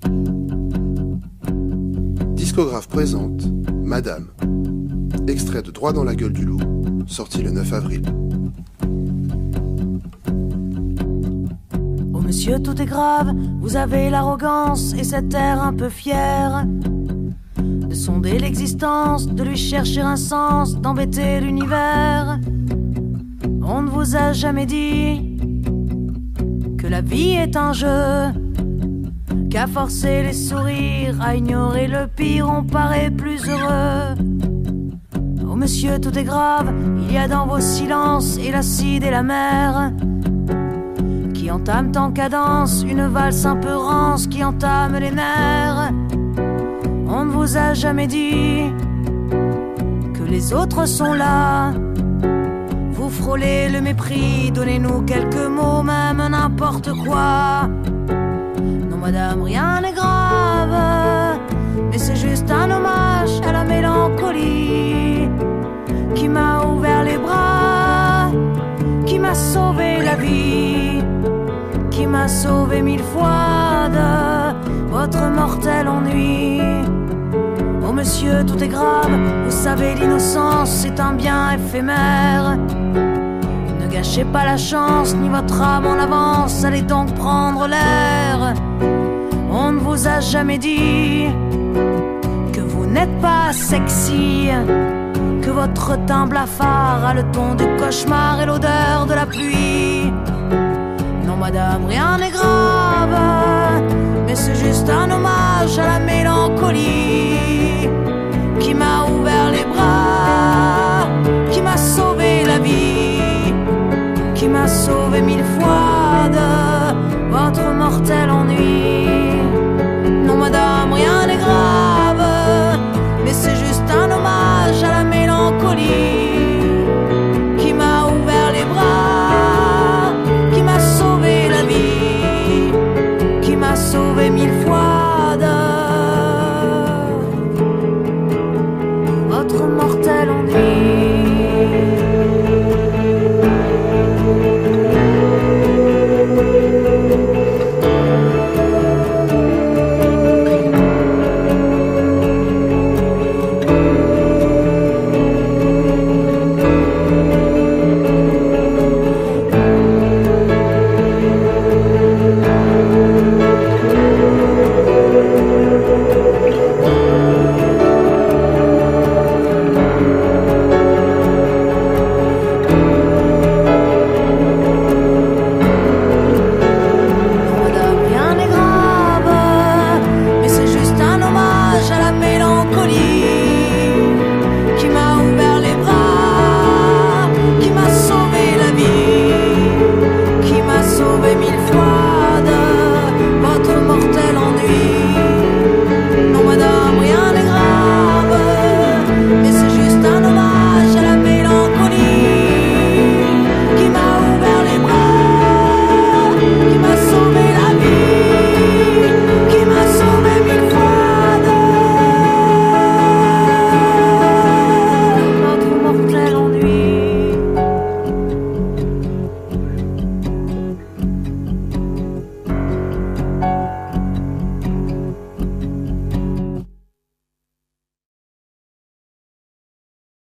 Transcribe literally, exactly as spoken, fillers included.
Discographe présente Madame, extrait de Droit dans la gueule du loup, sorti le neuf avril. Oh monsieur, tout est grave, vous avez l'arrogance et cet air un peu fier de sonder l'existence, de lui chercher un sens, d'embêter l'univers. On ne vous a jamais dit que la vie est un jeu, qu'à forcer les sourires, à ignorer le pire, on paraît plus heureux. Oh monsieur, tout est grave, il y a dans vos silences et l'acide et la mer qui entament en cadence une valse un peu rance qui entame les nerfs. On ne vous a jamais dit que les autres sont là. Vous frôlez le mépris, donnez-nous quelques mots, même n'importe quoi. Non madame, rien n'est grave, mais c'est juste un hommage à la mélancolie qui m'a ouvert les bras, qui m'a sauvé la vie, qui m'a sauvé mille fois de votre mortel ennui. Oh monsieur, tout est grave, vous savez l'innocence c'est un bien éphémère. Ne gâchez pas la chance, ni votre âme en avance, allez donc prendre l'air. On ne vous a jamais dit que vous n'êtes pas sexy, que votre teint blafard a le ton du cauchemar et l'odeur de la pluie. Non madame, rien n'est grave, mais c'est juste un hommage à la mélancolie qui m'a ouvert les bras, qui m'a sauvé la vie, qui m'a sauvé mille fois de votre mortel ennui. Non madame, rien n'est grave, mais c'est juste un hommage à la mélancolie qui m'a ouvert les bras, qui m'a sauvé la vie, qui m'a sauvé mille fois